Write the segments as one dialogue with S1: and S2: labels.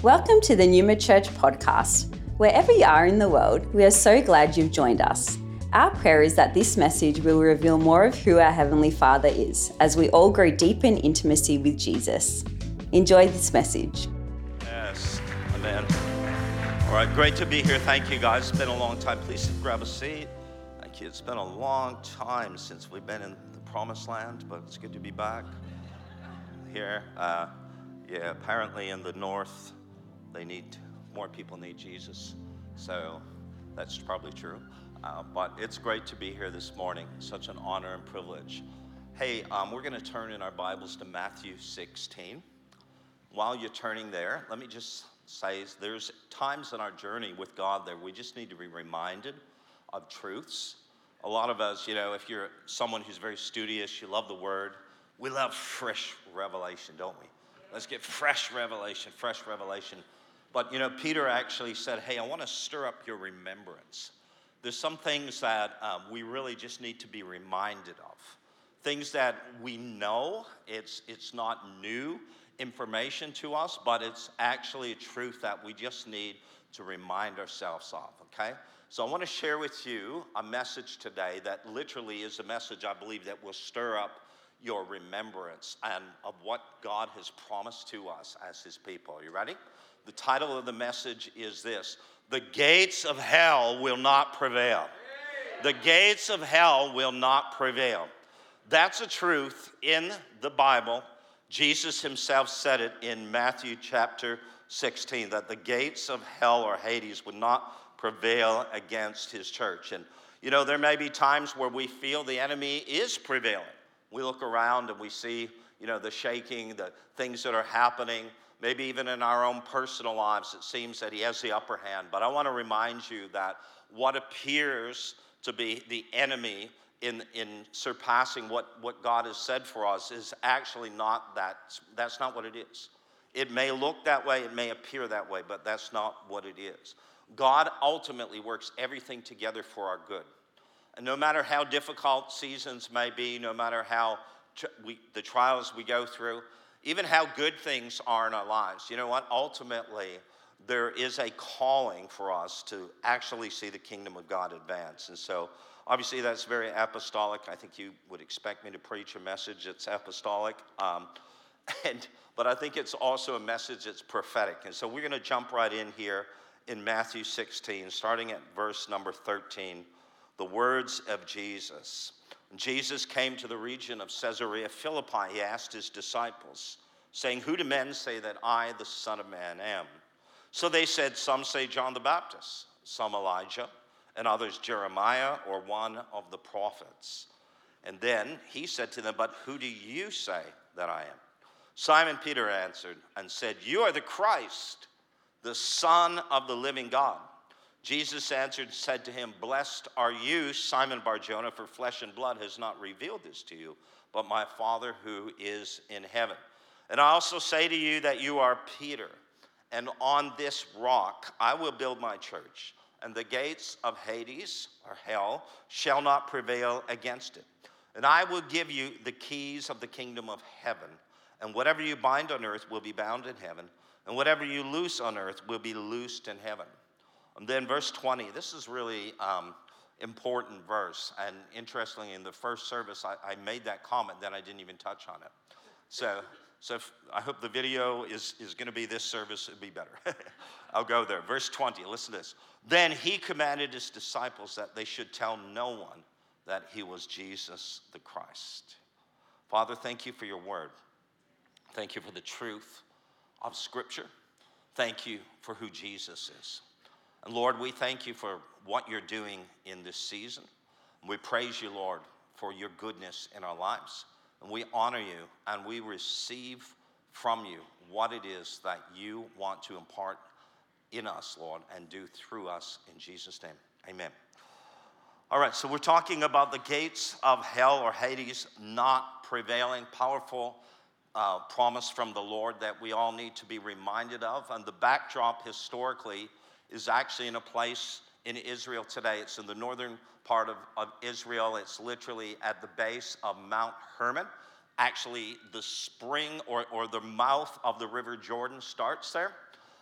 S1: Welcome to the Numa Church podcast. Wherever you are in the world, we are so glad you've joined us. Our prayer is that this message will reveal more of who our Heavenly Father is as we all grow deep in intimacy with Jesus. Enjoy this message.
S2: Yes, amen. All right, great to be here. Thank you, guys. It's been a long time. Please grab a seat. Thank you. It's been a long time since we've been in the Promised Land, but it's good to be back here. Apparently in the north, more people need Jesus. So that's probably true. But it's great to be here this morning. Such an honor and privilege. Hey, we're going to turn in our Bibles to Matthew 16. While you're turning there, let me just say there's times in our journey with God that we just need to be reminded of truths. A lot of us, if you're someone who's very studious, you love the Word, we love fresh revelation, don't we? Let's get fresh revelation. But, Peter actually said, hey, I want to stir up your remembrance. There's some things that we really just need to be reminded of. Things that we know, it's not new information to us, but it's actually a truth that we just need to remind ourselves of, okay? So I want to share with you a message today that literally is a message I believe that will stir up your remembrance and of what God has promised to us as His people. Are you ready? The title of the message is this: The gates of hell will not prevail. The gates of hell will not prevail. That's a truth in the Bible. Jesus Himself said it in Matthew chapter 16, that the gates of hell or Hades would not prevail against His church. And, there may be times where we feel the enemy is prevailing. We look around and we see, the shaking, the things that are happening. Maybe even in our own personal lives, it seems that he has the upper hand. But I want to remind you that what appears to be the enemy in surpassing what God has said for us is actually not that. That's not what it is. It may look that way, it may appear that way, but that's not what it is. God ultimately works everything together for our good. And no matter how difficult seasons may be, no matter how the trials we go through, even how good things are in our lives, you know what? Ultimately, there is a calling for us to actually see the kingdom of God advance. And so, obviously, that's very apostolic. I think you would expect me to preach a message that's apostolic. But I think it's also a message that's prophetic. And so we're going to jump right in here in Matthew 16, starting at verse number 13. The words of Jesus. When Jesus came to the region of Caesarea Philippi, He asked His disciples, saying, "Who do men say that I, the Son of Man, am?" So they said, "Some say John the Baptist, some Elijah, and others Jeremiah or one of the prophets." And then He said to them, "But who do you say that I am?" Simon Peter answered and said, "You are the Christ, the Son of the living God." Jesus answered and said to him, "Blessed are you, Simon Bar-Jonah, for flesh and blood has not revealed this to you, but my Father who is in heaven. And I also say to you that you are Peter, and on this rock I will build my church, and the gates of Hades, or hell, shall not prevail against it. And I will give you the keys of the kingdom of heaven, and whatever you bind on earth will be bound in heaven, and whatever you loose on earth will be loosed in heaven." And then verse 20, this is really important verse. And interestingly, in the first service, I made that comment, then I didn't even touch on it. So I hope the video is going to be this service. It'd be better. I'll go there. Verse 20, listen to this. Then He commanded His disciples that they should tell no one that He was Jesus the Christ. Father, thank You for Your word. Thank You for the truth of Scripture. Thank You for who Jesus is. And Lord, we thank You for what You're doing in this season. We praise You, Lord, for Your goodness in our lives. And we honor You and we receive from You what it is that You want to impart in us, Lord, and do through us in Jesus' name. Amen. All right, so we're talking about the gates of hell or Hades not prevailing. Powerful promise from the Lord that we all need to be reminded of. And the backdrop historically is actually in a place in Israel today. It's in the northern part of Israel. It's literally at the base of Mount Hermon. Actually, the spring or the mouth of the River Jordan starts there.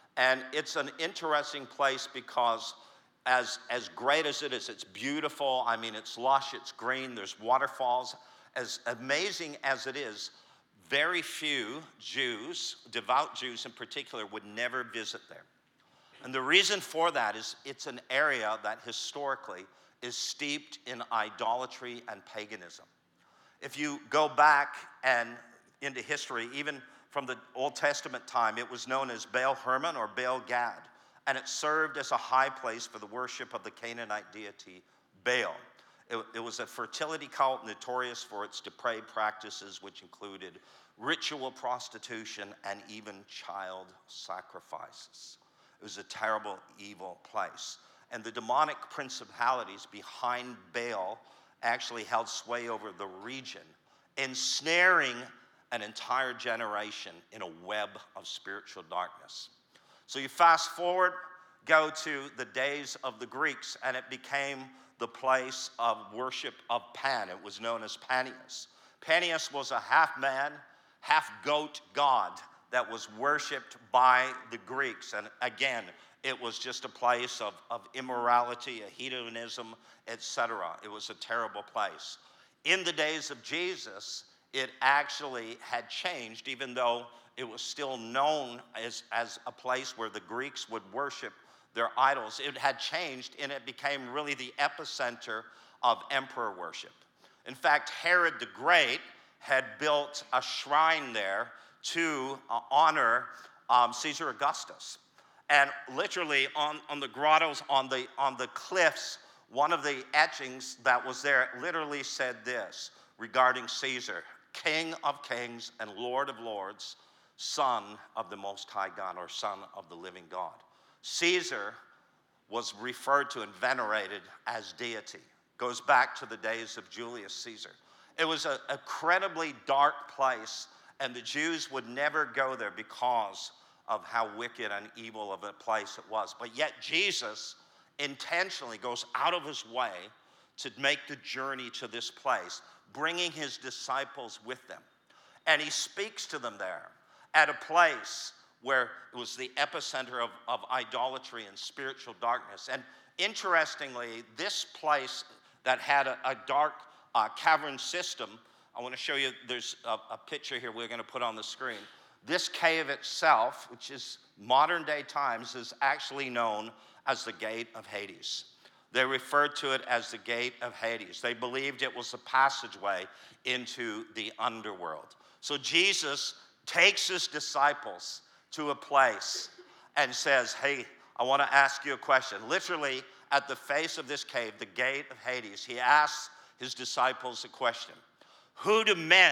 S2: And it's an interesting place because as great as it is, it's beautiful. I mean, it's lush, it's green, there's waterfalls. As amazing as it is, very few Jews, devout Jews in particular, would never visit there. And the reason for that is it's an area that historically is steeped in idolatry and paganism. If you go back and into history, even from the Old Testament time, it was known as Baal Hermon or Baal Gad, and it served as a high place for the worship of the Canaanite deity Baal. It was a fertility cult notorious for its depraved practices, which included ritual prostitution and even child sacrifices. It was a terrible, evil place. And the demonic principalities behind Baal actually held sway over the region, ensnaring an entire generation in a web of spiritual darkness. So you fast forward, go to the days of the Greeks, and it became the place of worship of Pan. It was known as Panias. Panias was a half-man, half-goat god that was worshipped by the Greeks. And again, it was just a place of immorality, a hedonism, etc. It was a terrible place. In the days of Jesus, it actually had changed, even though it was still known as a place where the Greeks would worship their idols. It had changed, and it became really the epicenter of emperor worship. In fact, Herod the Great had built a shrine there to honor Caesar Augustus. And literally on the grottos, on the cliffs, one of the etchings that was there literally said this regarding Caesar: King of kings and Lord of lords, Son of the Most High God, or Son of the living God. Caesar was referred to and venerated as deity. Goes back to the days of Julius Caesar. It was an incredibly dark place, and the Jews would never go there because of how wicked and evil of a place it was. But yet Jesus intentionally goes out of his way to make the journey to this place, bringing his disciples with them. And he speaks to them there at a place where it was the epicenter of idolatry and spiritual darkness. And interestingly, this place that had a dark cavern system, I want to show you, there's a picture here we're going to put on the screen. This cave itself, which is modern day times, is actually known as the Gate of Hades. They referred to it as the Gate of Hades. They believed it was a passageway into the underworld. So Jesus takes his disciples to a place and says, hey, I want to ask you a question. Literally, at the face of this cave, the Gate of Hades, he asks his disciples a question. Who do men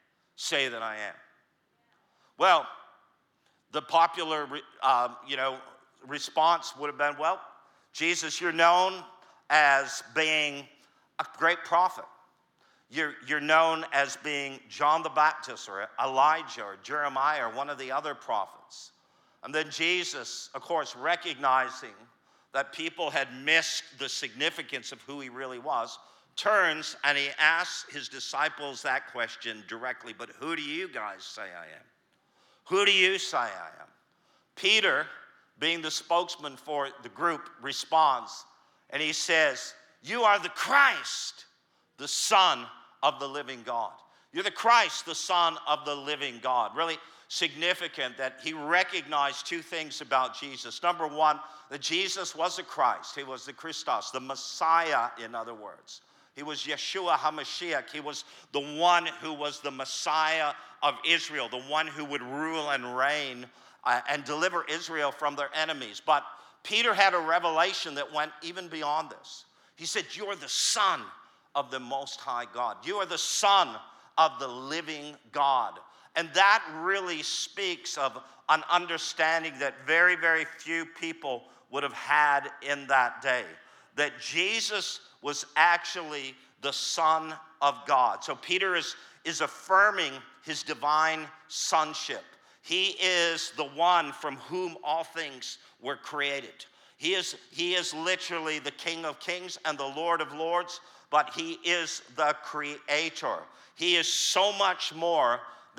S2: say that I am? Well, the popular response would have been, well, Jesus, you're known as being a great prophet. You're known as being John the Baptist or Elijah or Jeremiah or one of the other prophets. And then Jesus, of course, recognizing that people had missed the significance of who he really was, turns and he asks his disciples that question directly. But who do you guys say I am? Who do you say I am? Peter, being the spokesman for the group, responds and he says, you are the Christ, the Son of the living God. You're the Christ, the Son of the living God. Really significant that he recognized two things about Jesus. Number one, that Jesus was a Christ. He was the Christos, the Messiah, in other words. He was Yeshua HaMashiach. He was the one who was the Messiah of Israel, the one who would rule and reign and deliver Israel from their enemies. But Peter had a revelation that went even beyond this. He said, you're the Son of the Most High God. You are the Son of the living God. And that really speaks of an understanding that very, very few people would have had in that day. That Jesus was actually the Son of God. So Peter is affirming his divine sonship. He is the one from whom all things were created. He is literally the King of Kings and the Lord of Lords, but he is the Creator. He is so much more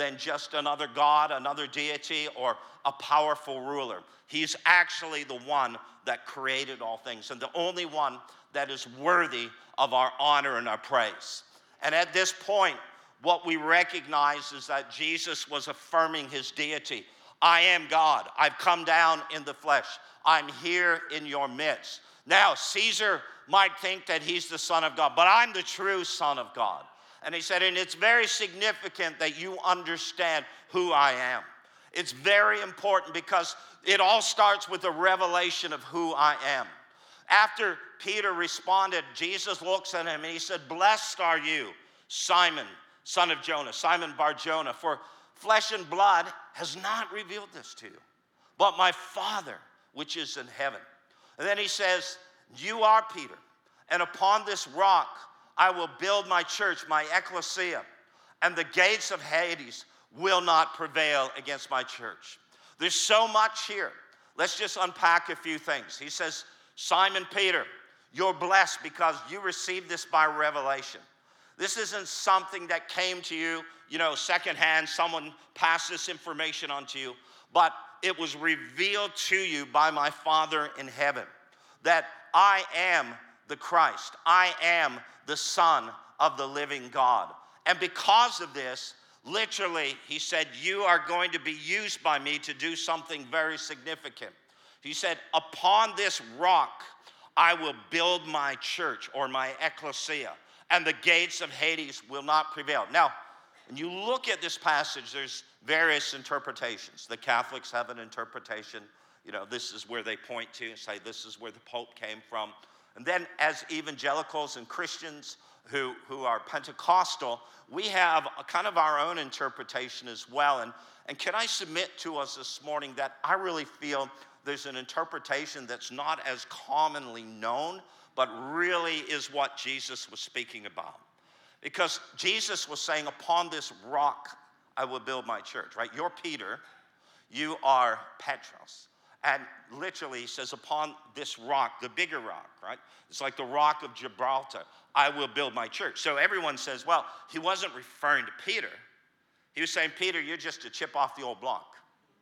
S2: than just another god, another deity, or a powerful ruler. He's actually the one that created all things and the only one that is worthy of our honor and our praise. And at this point, what we recognize is that Jesus was affirming his deity. I am God. I've come down in the flesh. I'm here in your midst. Now, Caesar might think that he's the Son of God, but I'm the true Son of God. And he said, and it's very significant that you understand who I am. It's very important because it all starts with a revelation of who I am. After Peter responded, Jesus looks at him and he said, blessed are you, Simon, son of Jonah, Simon Bar-Jonah, for flesh and blood has not revealed this to you, but my Father which is in heaven. And then he says, you are Peter, and upon this rock I will build my church, my ecclesia, and the gates of Hades will not prevail against my church. There's so much here. Let's just unpack a few things. He says, Simon Peter, you're blessed because you received this by revelation. This isn't something that came to you, secondhand. Someone passed this information on to you, but it was revealed to you by my Father in heaven that I am the Christ. I am the Son of the living God. And because of this, literally, he said, you are going to be used by me to do something very significant. He said, upon this rock, I will build my church or my ecclesia, and the gates of Hades will not prevail. Now, when you look at this passage, there's various interpretations. The Catholics have an interpretation. This is where they point to and say this is where the Pope came from. And then as evangelicals and Christians who are Pentecostal, we have a kind of our own interpretation as well. And can I submit to us this morning that I really feel there's an interpretation that's not as commonly known, but really is what Jesus was speaking about. Because Jesus was saying, upon this rock, I will build my church, right? You're Peter, you are Petros. And literally he says, upon this rock, the bigger rock, right? It's like the rock of Gibraltar, I will build my church. So everyone says, well, he wasn't referring to Peter. He was saying, Peter, you're just a chip off the old block.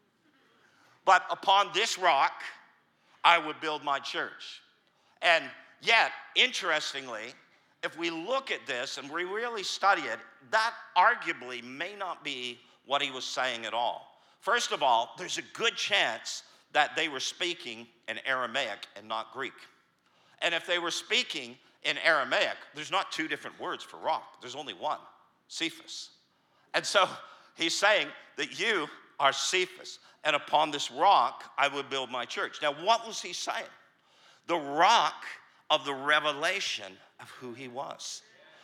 S2: But upon this rock, I will build my church. And yet, interestingly, if we look at this and we really study it, that arguably may not be what he was saying at all. First of all, there's a good chance that they were speaking in Aramaic and not Greek. And if they were speaking in Aramaic, there's not two different words for rock. There's only one, Cephas. And so he's saying that you are Cephas, and upon this rock I will build my church. Now, what was he saying? The rock of the revelation of who he was.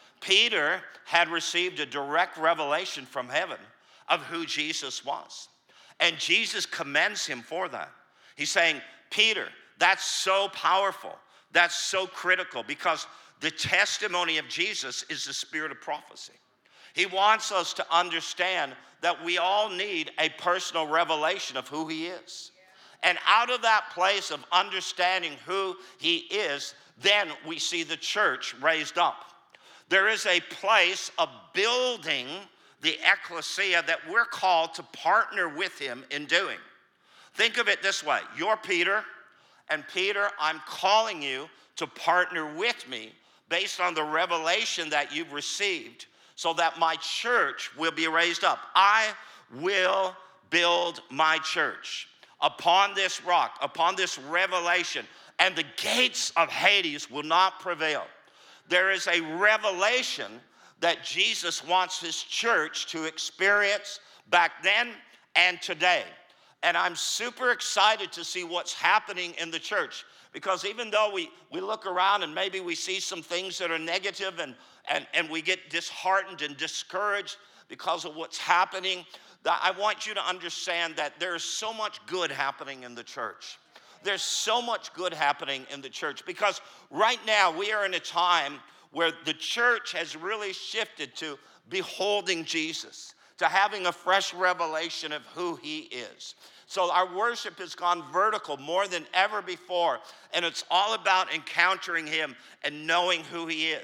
S2: Peter had received a direct revelation from heaven of who Jesus was. And Jesus commends him for that. He's saying, Peter, that's so powerful. That's so critical because the testimony of Jesus is the spirit of prophecy. He wants us to understand that we all need a personal revelation of who he is. And out of that place of understanding who he is, then we see the church raised up. There is a place of building the ecclesia that we're called to partner with him in doing. Think of it this way. You're Peter, and Peter, I'm calling you to partner with me based on the revelation that you've received so that my church will be raised up. I will build my church upon this rock, upon this revelation, and the gates of Hades will not prevail. There is a revelation that Jesus wants his church to experience back then and today. And I'm super excited to see what's happening in the church. Because even though we look around and maybe we see some things that are negative and we get disheartened and discouraged because of what's happening, that I want you to understand that there's so much good happening in the church. There's so much good happening in the church because right now we are in a time where the church has really shifted to beholding Jesus, to having a fresh revelation of who he is. So our worship has gone vertical more than ever before, and it's all about encountering him and knowing who he is.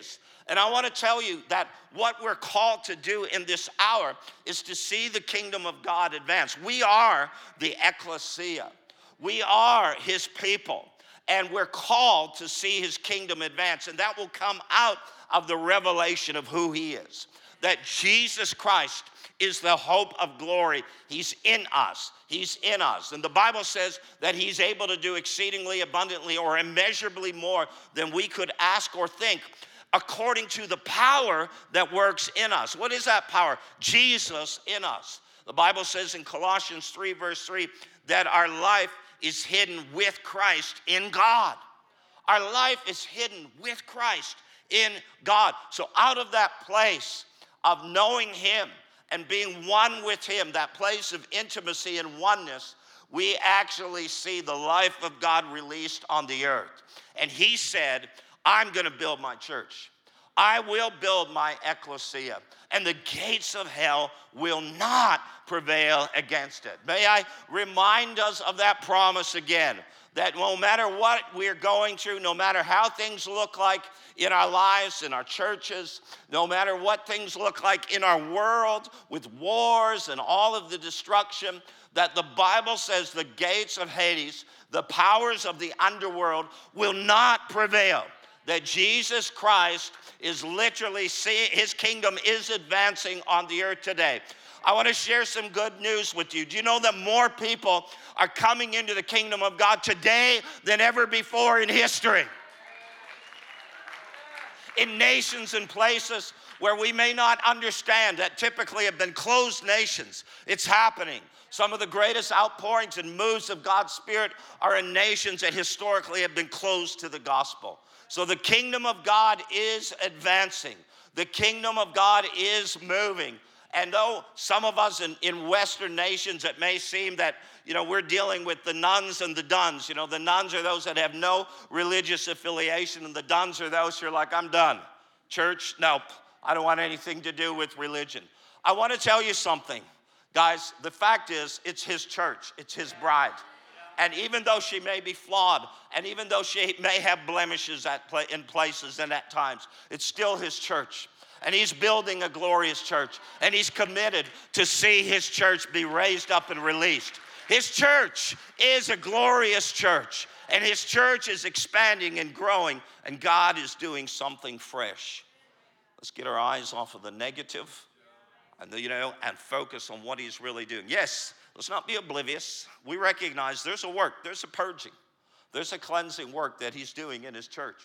S2: And I want to tell you that what we're called to do in this hour is to see the kingdom of God advance. We are the ecclesia. We are his people. And we're called to see his kingdom advance. And that will come out of the revelation of who he is. That Jesus Christ is the hope of glory. He's in us. He's in us. And the Bible says that he's able to do exceedingly abundantly or immeasurably more than we could ask or think, according to the power that works in us. What is that power? Jesus in us. The Bible says in Colossians 3, verse 3, that our life is hidden with Christ in God. Our life is hidden with Christ in God. So out of that place of knowing him and being one with him, that place of intimacy and oneness, we actually see the life of God released on the earth. And he said, I'm going to build my church. I will build my ecclesia, and the gates of hell will not prevail against it. May I remind us of that promise again, that no matter what we're going through, no matter how things look like in our lives, in our churches, no matter what things look like in our world with wars and all of the destruction, that the Bible says the gates of Hades, the powers of the underworld, will not prevail. That Jesus Christ is literally his kingdom is advancing on the earth today. I want to share some good news with you. Do you know that more people are coming into the kingdom of God today than ever before in history? In nations and places where we may not understand, that typically have been closed nations, it's happening. Some of the greatest outpourings and moves of God's Spirit are in nations that historically have been closed to the gospel. So the kingdom of God is advancing. The kingdom of God is moving. And though some of us in Western nations, it may seem that, we're dealing with the nuns and the duns. The nuns are those that have no religious affiliation, and the duns are those who are like, I'm done. Church, nope. I don't want anything to do with religion. I want to tell you something. Guys, the fact is, it's his church. It's his bride. And even though she may be flawed, and even though she may have blemishes in places and at times, it's still his church. And he's building a glorious church. And he's committed to see his church be raised up and released. His church is a glorious church. And his church is expanding and growing. And God is doing something fresh. Let's get our eyes off of the negative and focus on what he's really doing. Yes, let's not be oblivious. We recognize there's a work, there's a purging, there's a cleansing work that he's doing in his church.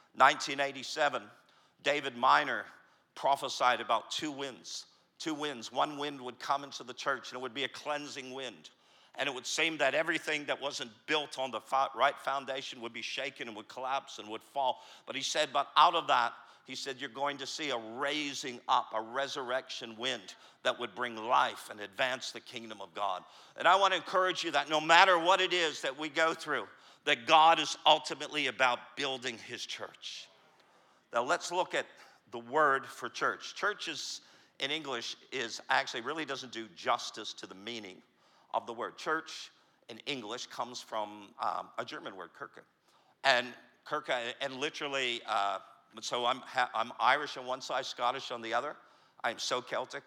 S2: 1987, David Miner prophesied about two winds. One wind would come into the church, and it would be a cleansing wind. And it would seem that everything that wasn't built on the right foundation would be shaken and would collapse and would fall. But he said, but out of that, he said, you're going to see a raising up, a resurrection wind that would bring life and advance the kingdom of God. And I want to encourage you that no matter what it is that we go through, that God is ultimately about building his church. Now let's look at the word for church. Church in English is actually really doesn't do justice to the meaning of the word. Church in English comes from a German word, Kirche. And Kirche, and literally, so I'm Irish on one side, Scottish on the other. I'm so Celtic.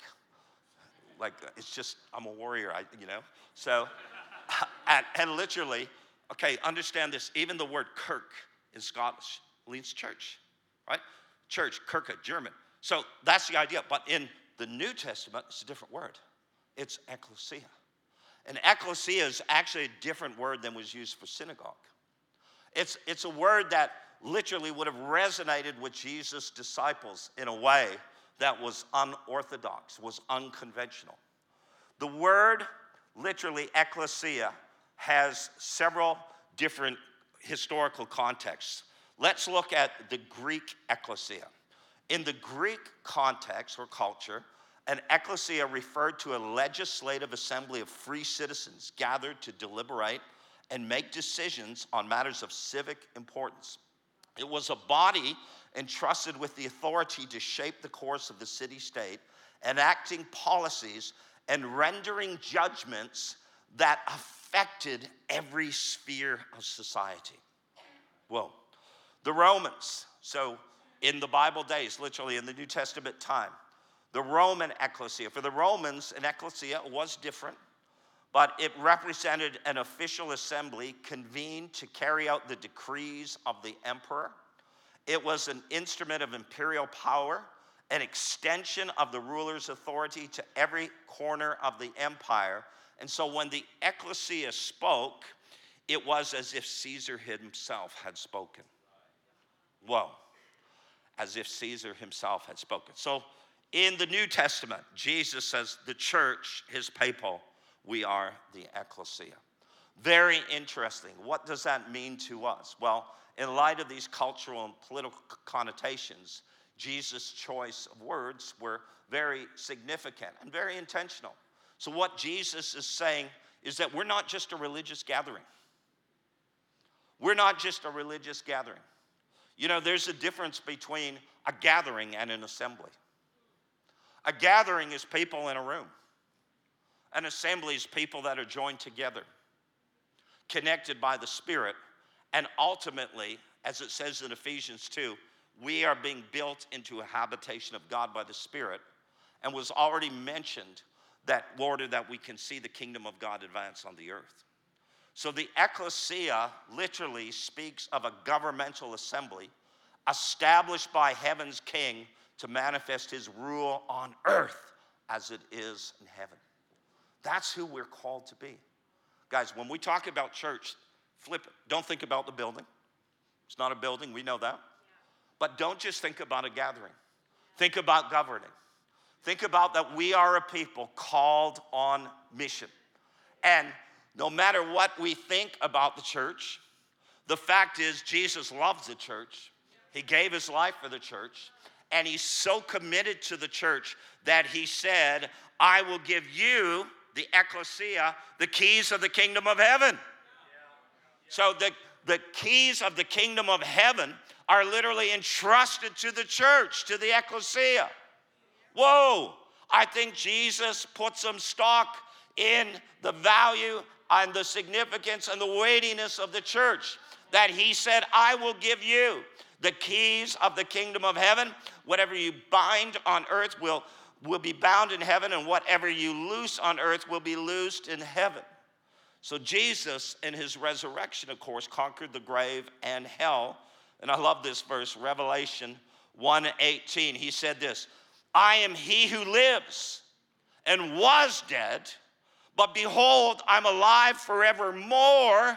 S2: Like, it's just, I'm a warrior, So, and literally, okay, understand this. Even the word Kirk in Scottish means church, right? Church, Kirche, German. So that's the idea. But in the New Testament, it's a different word. It's ecclesia. And ecclesia is actually a different word than was used for synagogue. It's a word that literally would have resonated with Jesus' disciples in a way that was unorthodox, was unconventional. The word, literally, ecclesia, has several different historical contexts. Let's look at the Greek ecclesia. In the Greek context or culture, an ecclesia referred to a legislative assembly of free citizens gathered to deliberate and make decisions on matters of civic importance. It was a body entrusted with the authority to shape the course of the city-state, enacting policies and rendering judgments that affected every sphere of society. Whoa. The Romans. So in the Bible days, literally in the New Testament time, the Roman ecclesia. For the Romans, an ecclesia was different, but it represented an official assembly convened to carry out the decrees of the emperor. It was an instrument of imperial power, an extension of the ruler's authority to every corner of the empire. And so when the ecclesia spoke, it was as if Caesar himself had spoken. Whoa. As if Caesar himself had spoken. So in the New Testament, Jesus says the church, his people, we are the ecclesia. Very interesting. What does that mean to us? Well, in light of these cultural and political connotations, Jesus' choice of words were very significant and very intentional. So what Jesus is saying is that we're not just a religious gathering. We're not just a religious gathering. You know, there's a difference between a gathering and an assembly. A gathering is people in a room. An assembly is people that are joined together, connected by the Spirit, and ultimately, as it says in Ephesians 2, we are being built into a habitation of God by the Spirit, and was already mentioned that order that we can see the kingdom of God advance on the earth. So the ecclesia literally speaks of a governmental assembly established by heaven's king to manifest his rule on earth as it is in heaven. That's who we're called to be. Guys, when we talk about church, flip it. Don't think about the building. It's not a building, we know that. But don't just think about a gathering. Think about governing. Think about that we are a people called on mission. And no matter what we think about the church, the fact is Jesus loves the church. He gave his life for the church. And he's so committed to the church that he said, I will give you, the ecclesia, the keys of the kingdom of heaven. So the keys of the kingdom of heaven are literally entrusted to the church, to the ecclesia. Whoa, I think Jesus put some stock in the value and the significance and the weightiness of the church, that he said, I will give you the keys of the kingdom of heaven. Whatever you bind on earth will be bound in heaven, and whatever you loose on earth will be loosed in heaven. So Jesus, in his resurrection, of course, conquered the grave and hell. And I love this verse, Revelation 1:18. He said this, I am he who lives and was dead, but behold, I'm alive forevermore,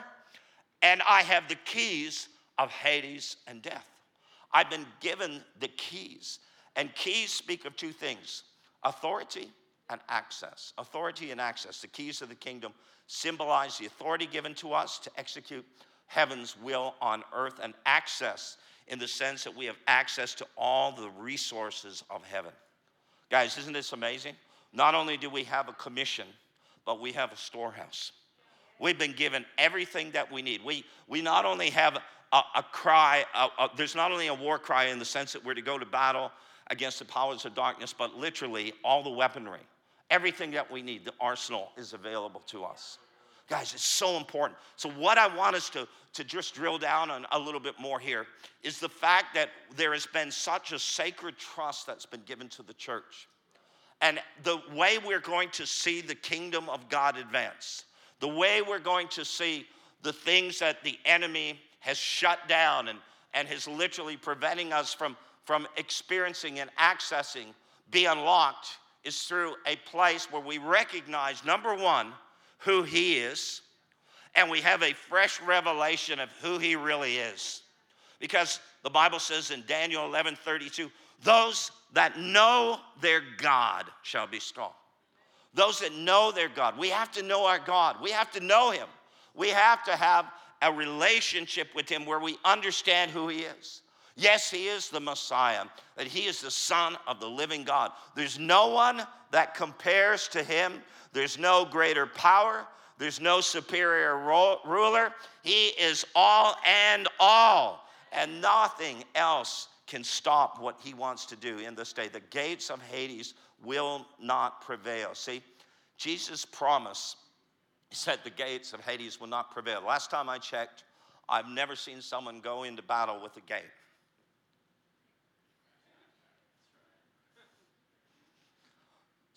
S2: and I have the keys of Hades and death. I've been given the keys. And keys speak of two things, authority and access. Authority and access. The keys of the kingdom symbolize the authority given to us to execute heaven's will on earth, and access in the sense that we have access to all the resources of heaven. Guys, isn't this amazing? Not only do we have a commission, but we have a storehouse. We've been given everything that we need. We not only have a cry, there's not only a war cry in the sense that we're to go to battle against the powers of darkness, but literally all the weaponry, everything that we need, the arsenal is available to us. Guys, it's so important. So what I want us to just drill down on a little bit more here is the fact that there has been such a sacred trust that's been given to the church. And the way we're going to see the kingdom of God advance, the way we're going to see the things that the enemy has shut down and is literally preventing us from experiencing and accessing, be unlocked, is through a place where we recognize, number one, who he is, and we have a fresh revelation of who he really is. Because the Bible says in Daniel 11:32, those that know their God shall be strong. Those that know their God. We have to know our God. We have to know him. We have to have a relationship with him where we understand who he is. Yes, he is the Messiah, that he is the Son of the living God. There's no one that compares to him. There's no greater power. There's no superior ruler. He is all and all, and nothing else can stop what he wants to do in this day. The gates of Hades will not prevail. See, Jesus promised, he said the gates of Hades will not prevail. Last time I checked, I've never seen someone go into battle with a gate.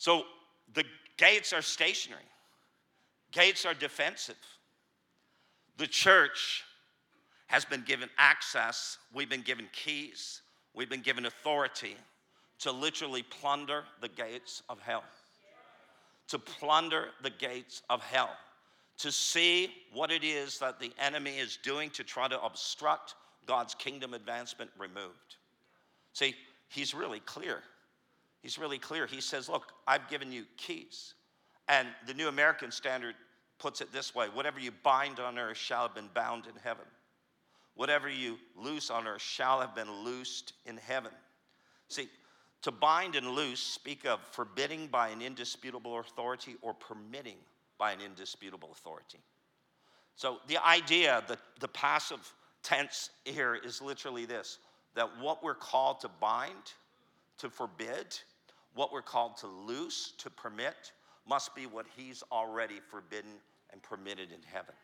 S2: So the gates are stationary. Gates are defensive. The church has been given access. We've been given keys. We've been given authority to literally plunder the gates of hell. To plunder the gates of hell. To see what it is that the enemy is doing to try to obstruct God's kingdom advancement removed. See, he's really clear. He's really clear. He says, look, I've given you keys. And the New American Standard puts it this way: whatever you bind on earth shall have been bound in heaven. Whatever you loose on earth shall have been loosed in heaven. See, to bind and loose speak of forbidding by an indisputable authority or permitting by an indisputable authority. So the idea, the passive tense here is literally this, that what we're called to bind, to forbid, what we're called to loose, to permit, must be what he's already forbidden and permitted in heaven.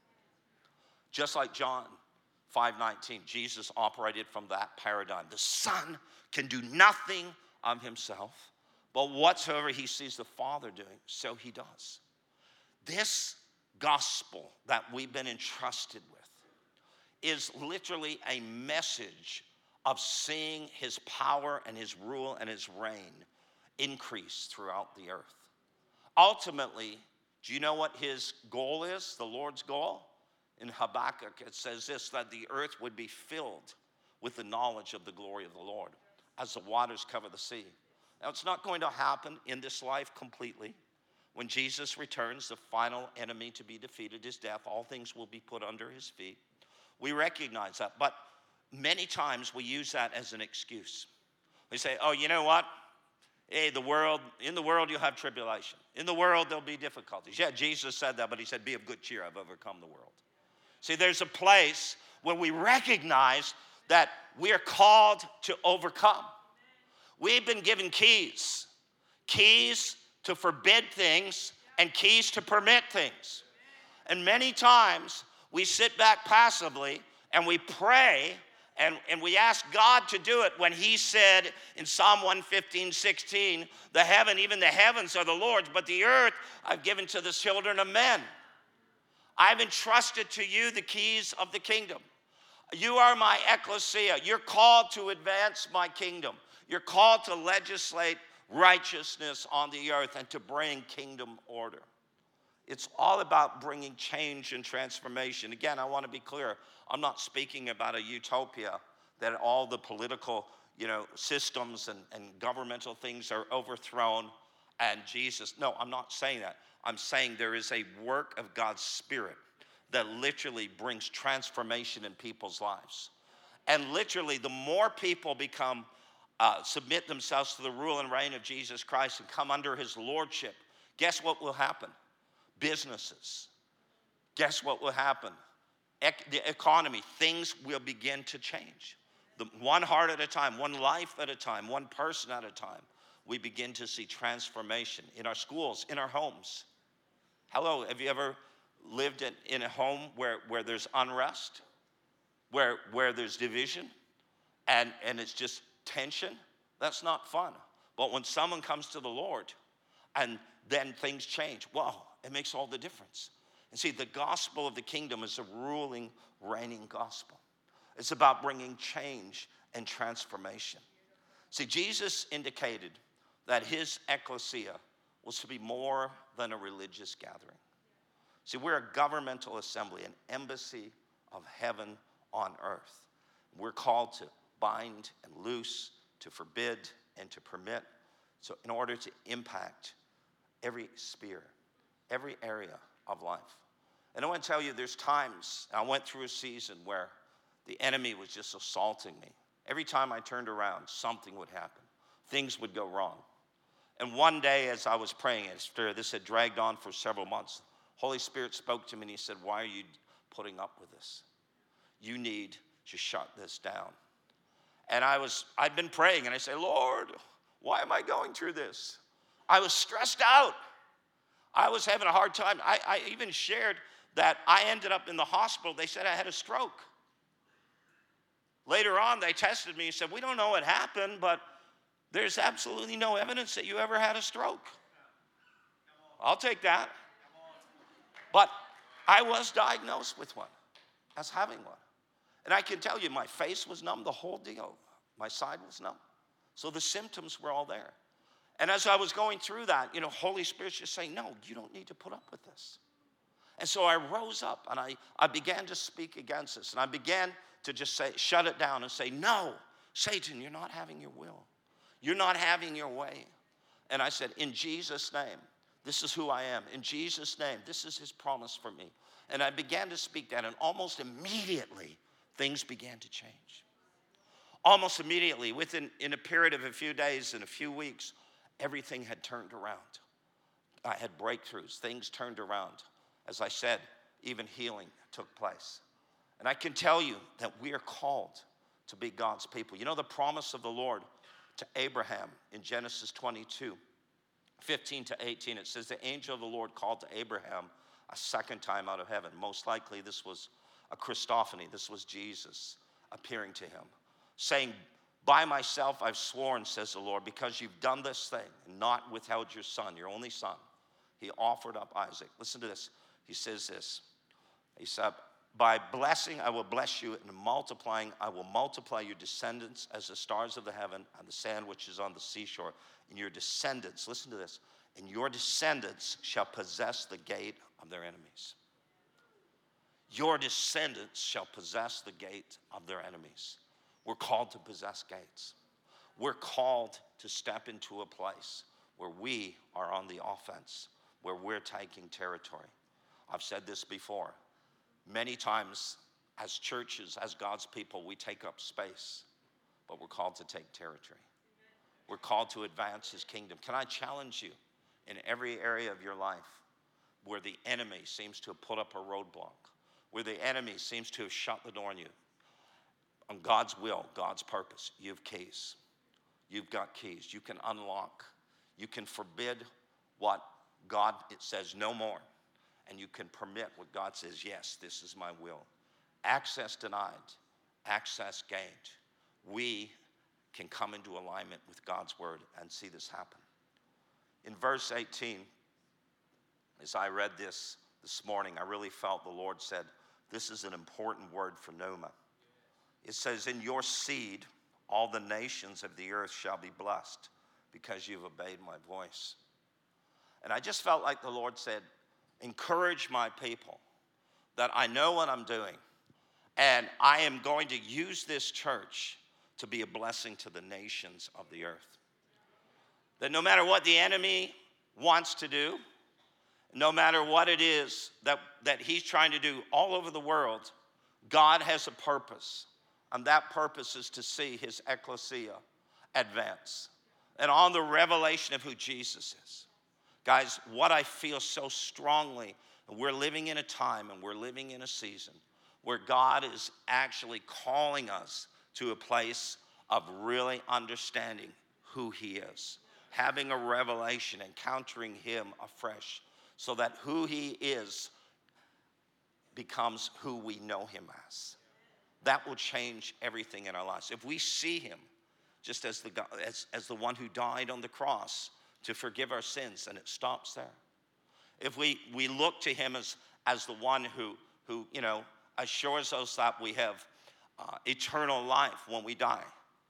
S2: Just like John 5:19, Jesus operated from that paradigm. The Son can do nothing of himself, but whatsoever he sees the Father doing, so he does. This gospel that we've been entrusted with is literally a message of seeing his power and his rule and his reign increase throughout the earth. Ultimately, do you know what his goal is, the Lord's goal? In Habakkuk, it says this, that the earth would be filled with the knowledge of the glory of the Lord as the waters cover the sea. Now, it's not going to happen in this life completely. When Jesus returns, the final enemy to be defeated is death. All things will be put under his feet. We recognize that, but many times we use that as an excuse. We say, oh, you know what? Hey, in the world you'll have tribulation. In the world there'll be difficulties. Yeah, Jesus said that, but he said, be of good cheer, I've overcome the world. See, there's a place where we recognize that we are called to overcome. We've been given keys to forbid things and keys to permit things. And many times we sit back passively and we pray and we ask God to do it when he said in Psalm 115:16, even the heavens are the Lord's, but the earth I've given to the children of men. I've entrusted to you the keys of the kingdom. You are my ecclesia. You're called to advance my kingdom. You're called to legislate righteousness on the earth and to bring kingdom order. It's all about bringing change and transformation. Again, I want to be clear. I'm not speaking about a utopia that all the political, systems and governmental things are overthrown and Jesus. No, I'm not saying that. I'm saying there is a work of God's Spirit that literally brings transformation in people's lives. And literally, the more people submit themselves to the rule and reign of Jesus Christ and come under his lordship, guess what will happen? Businesses. Guess what will happen? The economy. Things will begin to change. One heart at a time, one life at a time, one person at a time. We begin to see transformation in our schools, in our homes. Hello, have you ever lived in a home where there's unrest, where there's division, and it's just tension? That's not fun. But when someone comes to the Lord and then things change, wow, it makes all the difference. And see, the gospel of the kingdom is a ruling, reigning gospel. It's about bringing change and transformation. See, Jesus indicated that his ecclesia was to be more than a religious gathering. See, we're a governmental assembly, an embassy of heaven on earth. We're called to bind and loose, to forbid and to permit, so in order to impact every sphere, every area of life. And I want to tell you, there's times, I went through a season where the enemy was just assaulting me. Every time I turned around, something would happen. Things would go wrong. And one day as I was praying, after this had dragged on for several months, Holy Spirit spoke to me and he said, why are you putting up with this? You need to shut this down. And I'd been praying and I said, Lord, why am I going through this? I was stressed out. I was having a hard time. I even shared that I ended up in the hospital. They said I had a stroke. Later on, they tested me and said, we don't know what happened, but There's absolutely no evidence that you ever had a stroke. I'll take that. But I was diagnosed with one, as having one. And I can tell you, my face was numb, the whole deal. My side was numb. So the symptoms were all there. And as I was going through that, Holy Spirit's just saying, no, you don't need to put up with this. And so I rose up and I began to speak against this. And I began to just say, shut it down and say, no, Satan, you're not having your will. You're not having your way. And I said, in Jesus' name, this is who I am. In Jesus' name, this is his promise for me. And I began to speak that, and almost immediately, things began to change. Almost immediately, in a period of a few days and a few weeks, everything had turned around. I had breakthroughs. Things turned around. As I said, even healing took place. And I can tell you that we are called to be God's people. You know the promise of the Lord to Abraham in Genesis 22, 15 to 18. It says, the angel of the Lord called to Abraham a second time out of heaven. Most likely this was a Christophany. This was Jesus appearing to him, saying, by myself I've sworn, says the Lord, because you've done this thing and not withheld your son, your only son. He offered up Isaac. Listen to this. He says this. He said, by blessing I will bless you, and multiplying I will multiply your descendants as the stars of the heaven and the sand which is on the seashore. And your descendants, listen to this, and your descendants shall possess the gate of their enemies. Your descendants shall possess the gate of their enemies. We're called to possess gates. We're called to step into a place where we are on the offense, where we're taking territory. I've said this before. Many times as churches, as God's people, we take up space, but we're called to take territory. We're called to advance his kingdom. Can I challenge you in every area of your life where the enemy seems to have put up a roadblock, where the enemy seems to have shut the door on you? On God's will, God's purpose, you have keys. You've got keys. You can unlock. You can forbid what God, it says no more. And you can permit what God says, yes, this is my will. Access denied, access gained. We can come into alignment with God's word and see this happen. In verse 18, as I read this morning, I really felt the Lord said, this is an important word for Noma. It says, in your seed, all the nations of the earth shall be blessed because you've obeyed my voice. And I just felt like the Lord said, encourage my people that I know what I'm doing, and I am going to use this church to be a blessing to the nations of the earth. That no matter what the enemy wants to do, no matter what it is that he's trying to do all over the world, God has a purpose, and that purpose is to see his ecclesia advance and on the revelation of who Jesus is. Guys, what I feel so strongly, we're living in a time and we're living in a season where God is actually calling us to a place of really understanding who he is, having a revelation, encountering him afresh, so that who he is becomes who we know him as. That will change everything in our lives. If we see him just as the one who died on the cross to forgive our sins, and it stops there. If we look to him as the one who assures us that we have eternal life when we die,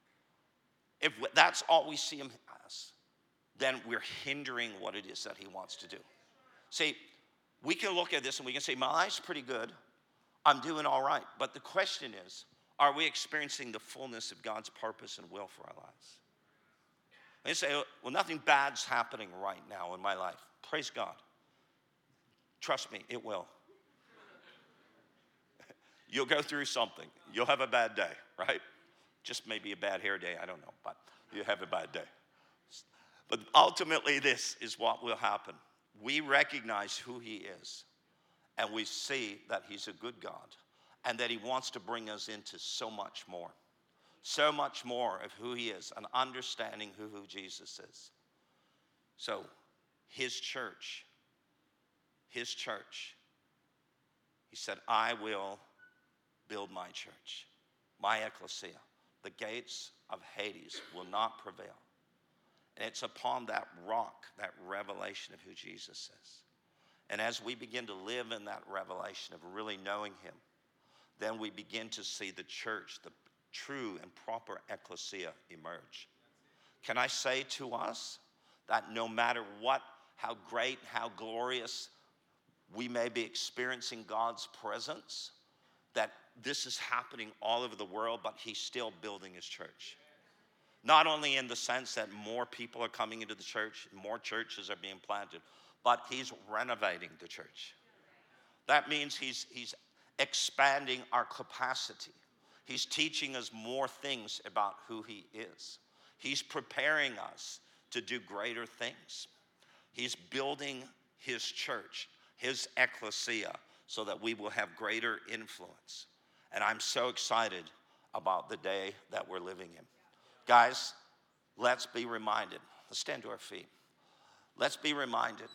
S2: if that's all we see him as, then we're hindering what it is that he wants to do. See, we can look at this and we can say, my life's pretty good. I'm doing all right. But the question is, are we experiencing the fullness of God's purpose and will for our lives? They say, well, nothing bad's happening right now in my life. Praise God. Trust me, it will. You'll go through something. You'll have a bad day, right? Just maybe a bad hair day, I don't know, but you have a bad day. But ultimately, this is what will happen. We recognize who he is, and we see that he's a good God, and that he wants to bring us into so much more of who he is, and understanding who Jesus is. So his church, he said, I will build my church, my ecclesia. The gates of Hades will not prevail. And it's upon that rock, that revelation of who Jesus is. And as we begin to live in that revelation of really knowing him, then we begin to see the church, the true and proper ecclesia, emerge. Can I say to us that no matter what, how great, how glorious we may be experiencing God's presence, that this is happening all over the world, but he's still building his church. Not only in the sense that more people are coming into the church, more churches are being planted, but he's renovating the church. That means he's expanding our capacity. He's teaching us more things about who he is. He's preparing us to do greater things. He's building his church, his ecclesia, so that we will have greater influence. And I'm so excited about the day that we're living in. Guys, let's be reminded. Let's stand to our feet. Let's be reminded.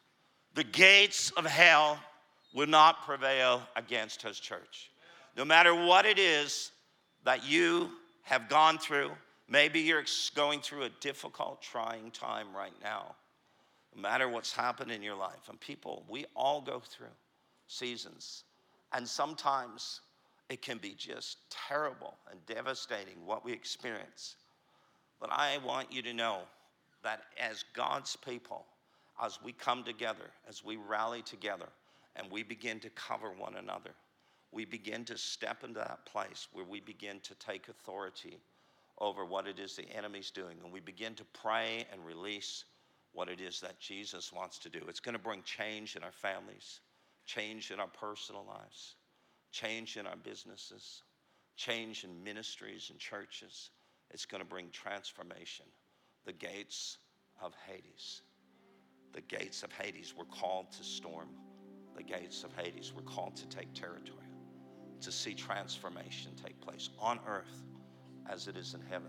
S2: The gates of hell will not prevail against his church. No matter what it is that you have gone through, maybe you're going through a difficult, trying time right now. No matter what's happened in your life. And people, we all go through seasons. And sometimes it can be just terrible and devastating what we experience. But I want you to know that as God's people, as we come together, as we rally together, and we begin to cover one another, we begin to step into that place where we begin to take authority over what it is the enemy's doing. And we begin to pray and release what it is that Jesus wants to do. It's going to bring change in our families, change in our personal lives, change in our businesses, change in ministries and churches. It's going to bring transformation. The gates of Hades. The gates of Hades were called to storm. The gates of Hades were called to take territory, to see transformation take place on earth as it is in heaven.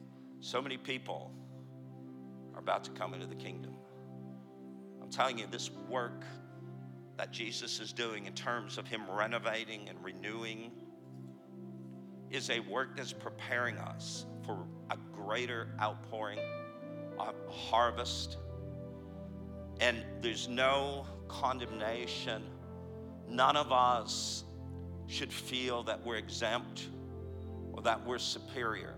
S2: So many people are about to come into the kingdom. I'm telling you, this work that Jesus is doing in terms of him renovating and renewing is a work that's preparing us for a greater outpouring, a harvest. And there's no condemnation. None of us should feel that we're exempt or that we're superior.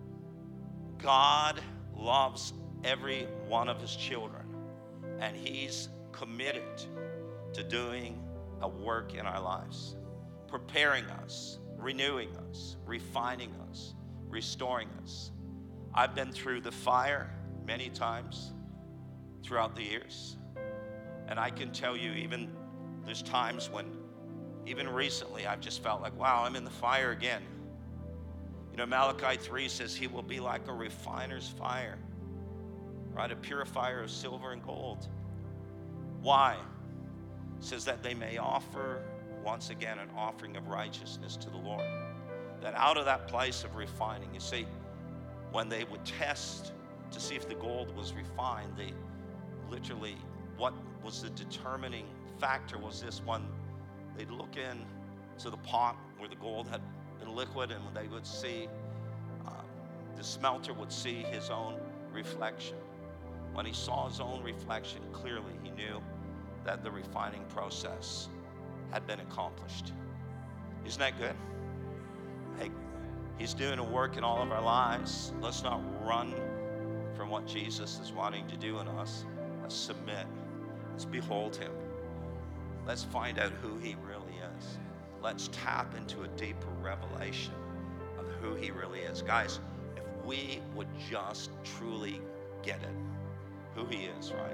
S2: God loves every one of his children, and he's committed to doing a work in our lives, preparing us, renewing us, refining us, restoring us. I've been through the fire many times throughout the years, and I can tell you, even there's times when, even recently, I've just felt like, wow, I'm in the fire again. You know, Malachi 3 says he will be like a refiner's fire, right? A purifier of silver and gold. Why? It says that they may offer once again an offering of righteousness to the Lord. That out of that place of refining, you see, when they would test to see if the gold was refined, they literally, what was the determining factor was this one. They'd look in to the pot where the gold had been liquid, and they would see, the smelter would see his own reflection. When he saw his own reflection clearly, he knew that the refining process had been accomplished. Isn't that good? Hey, he's doing a work in all of our lives. Let's not run from what Jesus is wanting to do in us. Let's submit. Let's behold him. Let's find out who he really is. Let's tap into a deeper revelation of who he really is. Guys, if we would just truly get it, who he is, right?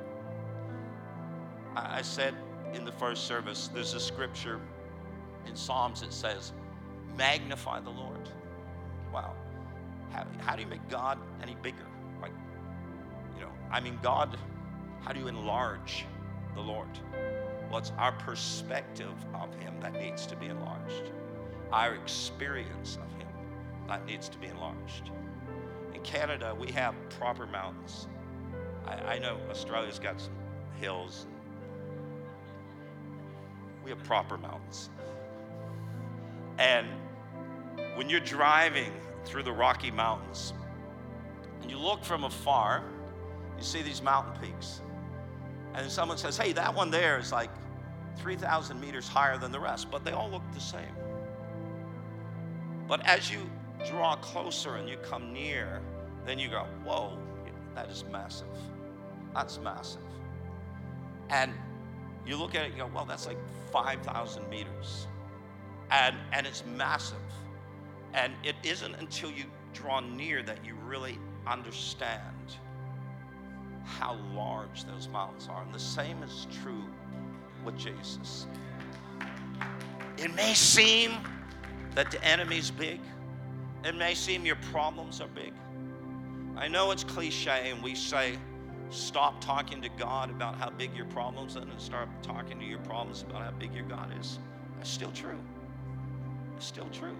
S2: I said in the first service, there's a scripture in Psalms that says, magnify the Lord. Wow. How do you make God any bigger? Like, God, how do you enlarge the Lord? Well, it's our perspective of him that needs to be enlarged. Our experience of him that needs to be enlarged. In Canada, we have proper mountains. I know Australia's got some hills. We have proper mountains. And when you're driving through the Rocky Mountains, and you look from afar, You see these mountain peaks. And someone says, hey, that one there is like 3,000 meters higher than the rest, but they all look the same. But as you draw closer and you come near, then you go, whoa, that is massive. That's massive. And you look at it and go, well, that's like 5,000 meters. And it's massive. And it isn't until you draw near that you really understand how large those mountains are. And the same is true with Jesus. It may seem that the enemy's big. It may seem your problems are big. I know it's cliche and we say, stop talking to God about how big your problems are and start talking to your problems about how big your God is. That's still true. It's still true.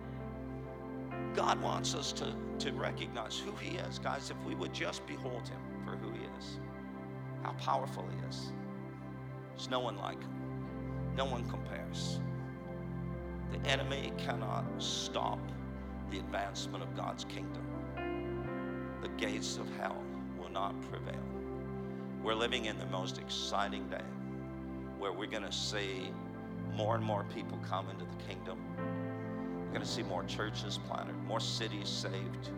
S2: God wants us to recognize who he is. Guys, if we would just behold him for who he is, how powerful he is. There's no one like him. No one compares. The enemy cannot stop the advancement of God's kingdom. The gates of hell will not prevail. We're living in the most exciting day where we're going to see more and more people come into the kingdom. We're going to see more churches planted, more cities saved,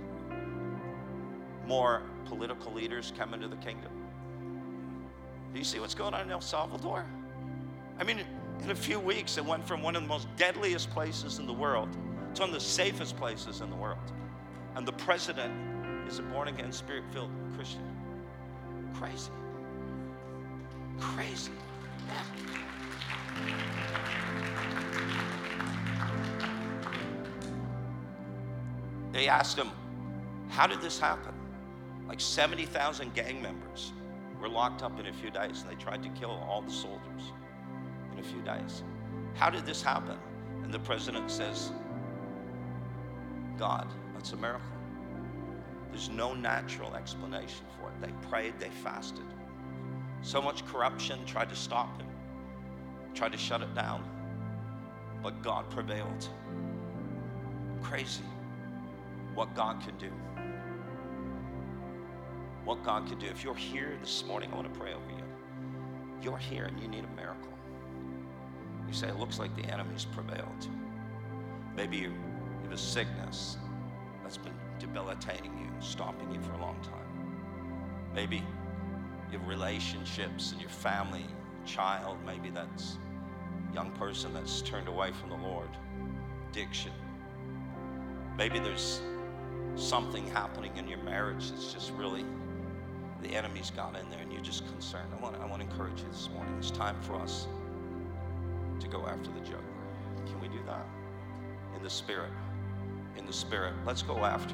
S2: more political leaders come into the kingdom. Do you see what's going on in El Salvador? I mean, in a few weeks, it went from one of the most deadliest places in the world to one of the safest places in the world. And the president is a born-again, spirit-filled Christian. Crazy. Crazy. Yeah. They asked him, how did this happen? Like 70,000 gang members were locked up in a few days, and they tried to kill all the soldiers in a few days. How did this happen? And the president says, God, that's a miracle. There's no natural explanation for it. They prayed, they fasted. So much corruption tried to stop him, tried to shut it down, but God prevailed. Crazy what God can do. What God can do. If you're here this morning, I want to pray over you. You're here and you need a miracle. You say, it looks like the enemy's prevailed. Maybe you have a sickness that's been debilitating you, stopping you for a long time. Maybe you have relationships in your family, child, maybe that's a young person that's turned away from the Lord, addiction. Maybe there's something happening in your marriage that's just really, the enemy's got in there and you're just concerned. I want to encourage you this morning. It's time for us to go after the juggler. Can we do that? In the Spirit. In the Spirit. Let's go after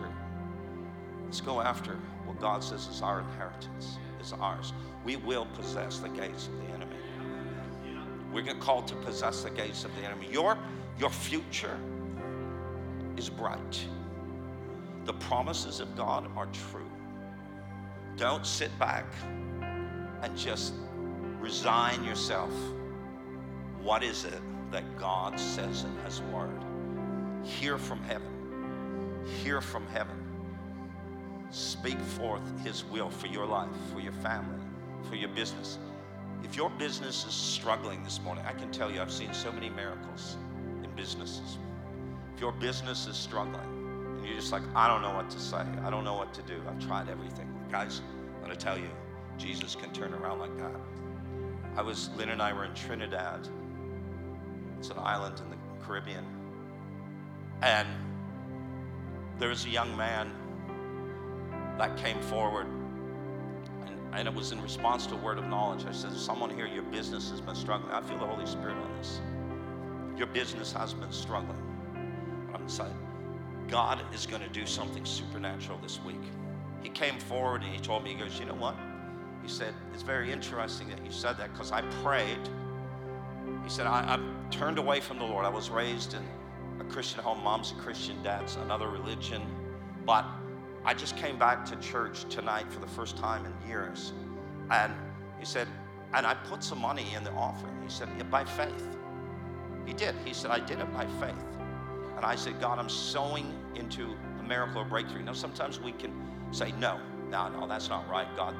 S2: what God says is our inheritance, is ours. We will possess the gates of the enemy. We're called to possess the gates of the enemy. Your future is bright. The promises of God are true. Don't sit back and just resign yourself. What is it that God says in his word? Hear from heaven. Hear from heaven. Speak forth his will for your life, for your family, for your business. If your business is struggling this morning, I can tell you I've seen so many miracles in businesses. If your business is struggling and you're just like, I don't know what to say, I don't know what to do, I've tried everything. Guys, I'm going to tell you, Jesus can turn around like that. Lynn and I were in Trinidad. It's an island in the Caribbean. And there was a young man that came forward, and it was in response to a word of knowledge. I said, someone here, your business has been struggling. I feel the Holy Spirit on this. Your business has been struggling. I'm excited. God is going to do something supernatural this week. He came forward and he told me, he goes, you know what? He said, it's very interesting that you said that because I prayed. He said, I've turned away from the Lord. I was raised in a Christian home. Mom's a Christian, dad's another religion. But I just came back to church tonight for the first time in years. And he said, and I put some money in the offering. He said, yeah, by faith. He did. He said, I did it by faith. And I said, God, I'm sowing into a miracle or breakthrough. Now, sometimes we can say, no, that's not right, God.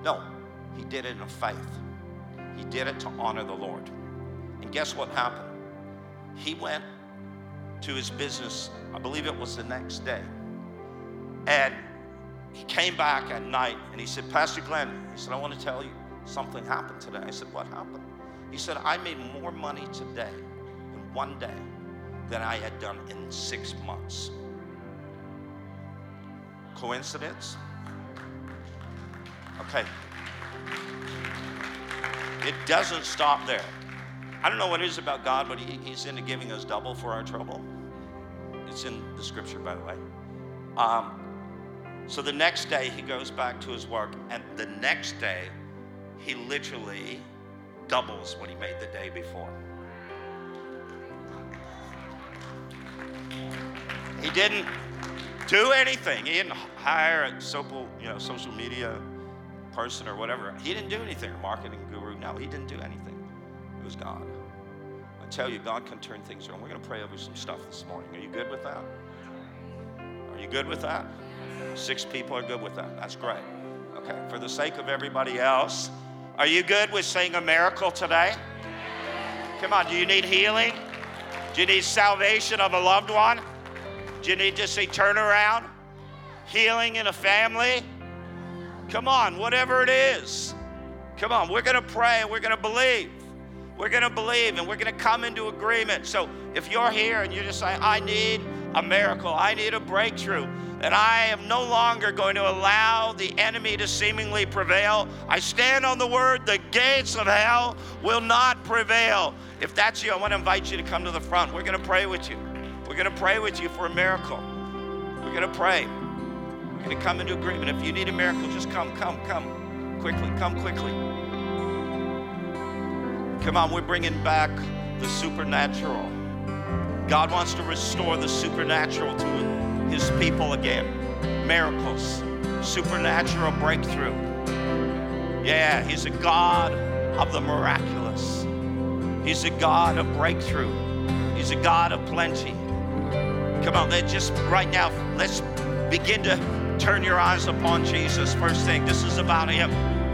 S2: No, he did it in faith. He did it to honor the Lord. And guess what happened? He went to his business, I believe it was the next day. And he came back at night and he said, Pastor Glenn, he said, I want to tell you something happened today. I said, what happened? He said, I made more money today in one day than I had done in 6 months. Coincidence? Okay. It doesn't stop there. I don't know what it is about God, but he's into giving us double for our trouble. It's in the scripture, by the way. So the next day he goes back to his work, and the next day he literally doubles what he made the day before. He didn't do anything. He didn't hire a social media person or whatever. He didn't do anything, a marketing guru. No, he didn't do anything. It was God. I tell you, God can turn things around. We're going to pray over some stuff this morning. Are you good with that? Are you good with that? 6 people are good with that. That's great. Okay, for the sake of everybody else, are you good with seeing a miracle today? Come on, do you need healing? Do you need salvation of a loved one? Do you need to see turnaround? Healing in a family? Come on, whatever it is. Come on, we're going to pray and we're going to believe. We're going to believe and we're going to come into agreement. So if you're here and you're just saying, I need a miracle, I need a breakthrough, and I am no longer going to allow the enemy to seemingly prevail. I stand on the word, the gates of hell will not prevail. If that's you, I want to invite you to come to the front. We're going to pray with you. We're going to pray with you for a miracle. We're going to pray. We're going to come into agreement. If you need a miracle, just come quickly, come quickly. Come on, we're bringing back the supernatural. God wants to restore the supernatural to his people again. Miracles, supernatural breakthrough. Yeah, he's a God of the miraculous. He's a God of breakthrough. He's a God of plenty. Come on, right now, let's begin to turn your eyes upon Jesus. First thing, this is about him.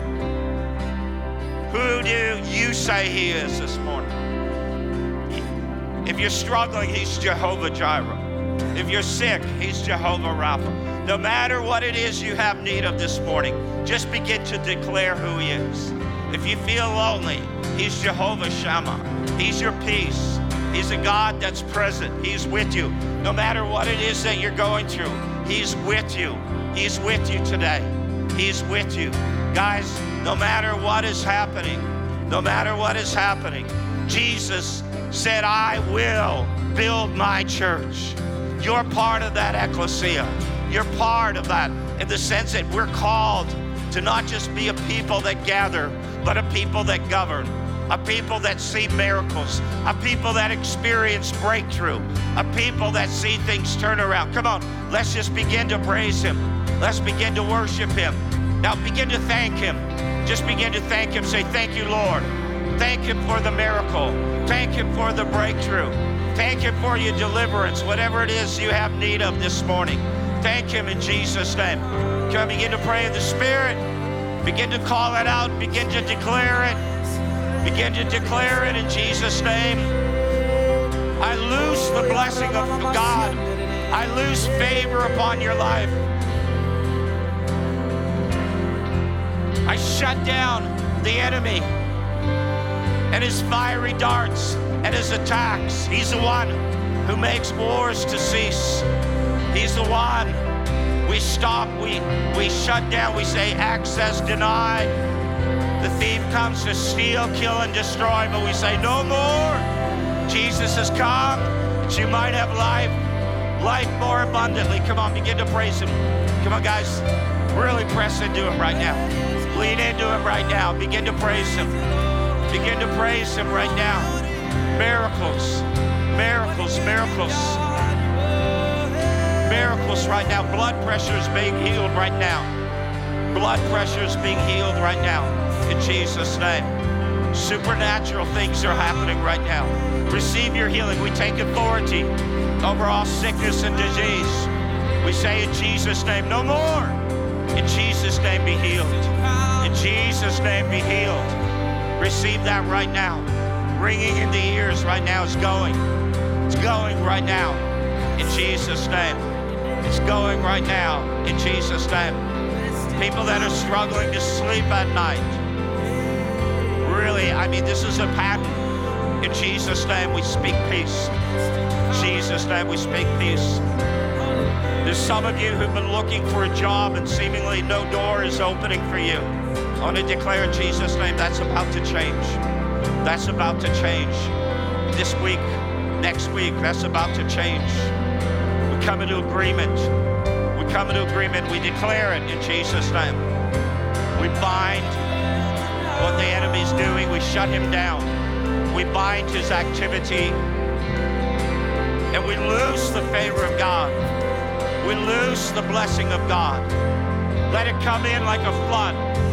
S2: Who do you say he is this morning? If you're struggling, he's Jehovah Jireh. If you're sick, he's Jehovah Rapha. No matter what it is you have need of this morning, just begin to declare who he is. If you feel lonely, he's Jehovah Shammah. He's your peace. He's a God that's present. He's with you. No matter what it is that you're going through, he's with you. He's with you today. He's with you. Guys, no matter what is happening, Jesus said, I will build my church. You're part of that ecclesia. You're part of that in the sense that we're called to not just be a people that gather, but a people that govern, a people that see miracles, a people that experience breakthrough, a people that see things turn around. Come on, let's just begin to praise him. Let's begin to worship him. Now begin to thank him. Just begin to thank him. Say, thank you, Lord. Thank him for the miracle. Thank him for the breakthrough. Thank him for your deliverance, whatever it is you have need of this morning. Thank him in Jesus' name. Come, begin to pray in the Spirit. Begin to call it out. Begin to declare it. Begin to declare it in Jesus' name. I loose the blessing of God. I loose favor upon your life. I shut down the enemy and his fiery darts and his attacks. He's the one who makes wars to cease. He's the one we stop, we shut down, we say access denied. The thief comes to steal, kill, and destroy, but we say no more. Jesus has come that you might have life more abundantly. Come on, begin to praise him. Come on, guys, really press into him right now. Lean into him right now. Begin to praise him. Begin to praise him right now. Miracles, miracles, miracles. Miracles right now. Blood pressure is being healed right now. Blood pressure is being healed right now. In Jesus' name. Supernatural things are happening right now. Receive your healing. We take authority over all sickness and disease. We say in Jesus' name, no more. In Jesus' name, be healed. In Jesus' name, be healed. Receive that right now. Ringing in the ears right now is going. It's going right now. In Jesus' name. It's going right now. In Jesus' name. People that are struggling to sleep at night. Really, this is a pattern. In Jesus' name, we speak peace. In Jesus' name, we speak peace. There's some of you who've been looking for a job and seemingly no door is opening for you. I want to declare in Jesus' name, that's about to change. That's about to change. This week, next week, that's about to change. We come into agreement. We come into agreement. We declare it in Jesus' name. We bind what the enemy's doing. We shut him down. We bind his activity. And we loose the favor of God. We loose the blessing of God. Let it come in like a flood.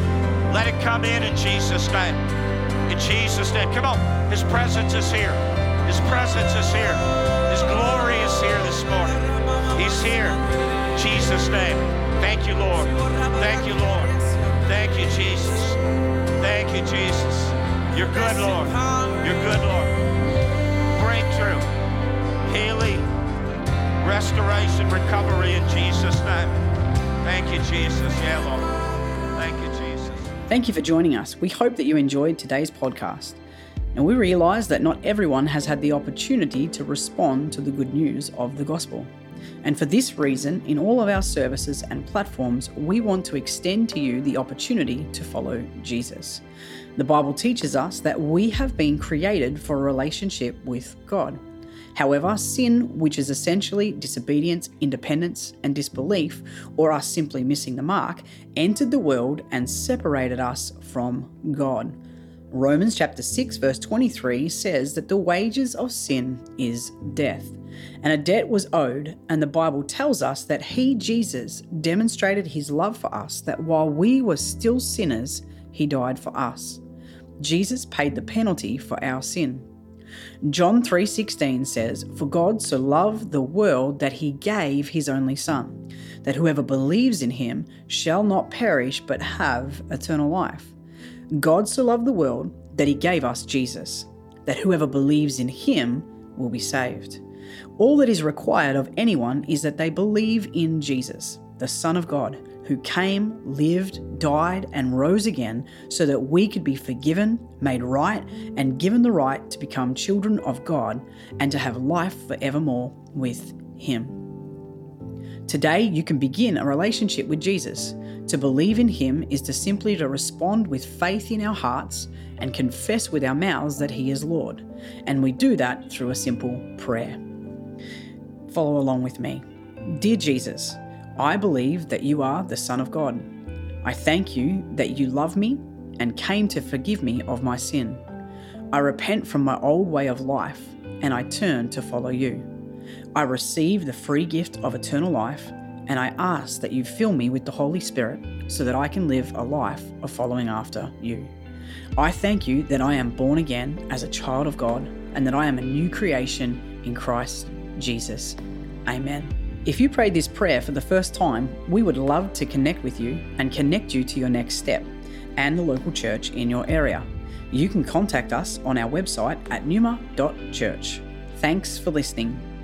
S2: Let it come in Jesus' name. In Jesus' name. Come on. His presence is here. His presence is here. His glory is here this morning. He's here. In Jesus' name. Thank you, Lord. Thank you, Lord. Thank you, Jesus. Thank you, Jesus. You're good, Lord. You're good, Lord. Breakthrough. Healing. Restoration. Recovery in Jesus' name. Thank you, Jesus. Yeah, Lord. Thank you, Jesus.
S3: Thank you for joining us. We hope that you enjoyed today's podcast. And we realize that not everyone has had the opportunity to respond to the good news of the gospel. And for this reason, in all of our services and platforms, we want to extend to you the opportunity to follow Jesus. The Bible teaches us that we have been created for a relationship with God. However, sin, which is essentially disobedience, independence, and disbelief, or us simply missing the mark, entered the world and separated us from God. Romans chapter 6 verse 23 says that the wages of sin is death, and a debt was owed, and the Bible tells us that He, Jesus, demonstrated His love for us, that while we were still sinners, He died for us. Jesus paid the penalty for our sin. John 3:16 says, "For God so loved the world that He gave His only Son, that whoever believes in Him shall not perish but have eternal life." God so loved the world that He gave us Jesus, that whoever believes in Him will be saved. All that is required of anyone is that they believe in Jesus, the Son of God, who came, lived, died, and rose again so that we could be forgiven, made right, and given the right to become children of God and to have life forevermore with Him. Today, you can begin a relationship with Jesus. To believe in Him is to simply to respond with faith in our hearts and confess with our mouths that He is Lord. And we do that through a simple prayer. Follow along with me. Dear Jesus, I believe that you are the Son of God. I thank you that you love me and came to forgive me of my sin. I repent from my old way of life and I turn to follow you. I receive the free gift of eternal life and I ask that you fill me with the Holy Spirit so that I can live a life of following after you. I thank you that I am born again as a child of God and that I am a new creation in Christ Jesus. Amen. If you prayed this prayer for the first time, we would love to connect with you and connect you to your next step and the local church in your area. You can contact us on our website at numa.church. Thanks for listening.